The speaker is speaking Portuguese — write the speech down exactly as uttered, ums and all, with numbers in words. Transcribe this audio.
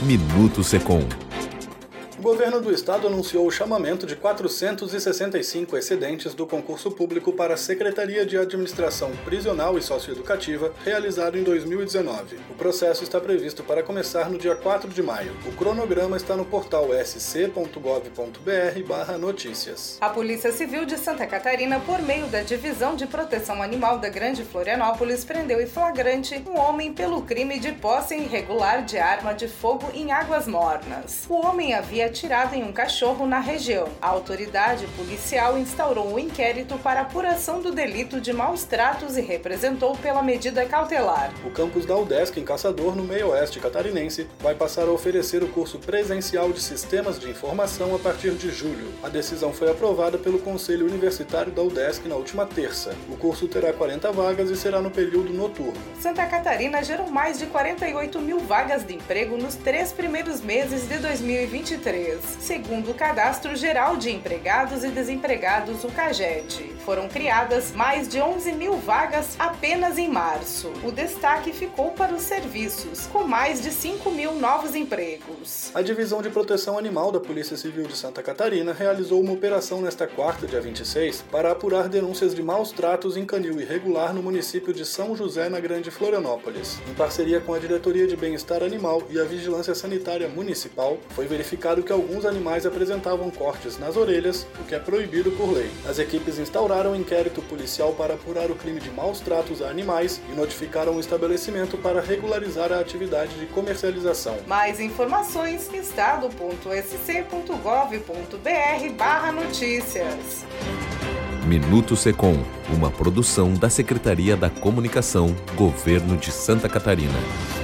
Minuto Secom. O governo do estado anunciou o chamamento de quatrocentos e sessenta e cinco excedentes do concurso público para a Secretaria de Administração Prisional e Socioeducativa, realizado em dois mil e dezenove. O processo está previsto para começar no dia quatro de maio. O cronograma está no portal s c ponto gov ponto b r barra notícias. A Polícia Civil de Santa Catarina, por meio da Divisão de Proteção Animal da Grande Florianópolis, prendeu em flagrante um homem pelo crime de posse irregular de arma de fogo em Águas Mornas. O homem havia atirado em um cachorro na região. A autoridade policial instaurou um inquérito para apuração do delito de maus tratos e representou pela medida cautelar. O campus da UDESC em Caçador, no meio-oeste catarinense, vai passar a oferecer o curso presencial de Sistemas de Informação a partir de julho. A decisão foi aprovada pelo Conselho Universitário da UDESC na última terça. O curso terá quarenta vagas e será no período noturno. Santa Catarina gerou mais de quarenta e oito mil vagas de emprego nos três primeiros meses de dois mil e vinte e três. Segundo o Cadastro Geral de Empregados e Desempregados, o CAGED. Foram criadas mais de onze mil vagas apenas em março. O destaque ficou para os serviços, com mais de cinco mil novos empregos. A Divisão de Proteção Animal da Polícia Civil de Santa Catarina realizou uma operação nesta quarta, dia vinte e seis, para apurar denúncias de maus tratos em canil irregular no município de São José, na Grande Florianópolis. Em parceria com a Diretoria de Bem-Estar Animal e a Vigilância Sanitária Municipal, foi verificado que alguns animais apresentavam cortes nas orelhas, o que é proibido por lei. As equipes instauraram um inquérito policial para apurar o crime de maus tratos a animais e notificaram o estabelecimento para regularizar a atividade de comercialização. Mais informações: estado ponto s c ponto gov ponto b r barra notícias. Minuto Secom, uma produção da Secretaria da Comunicação, Governo de Santa Catarina.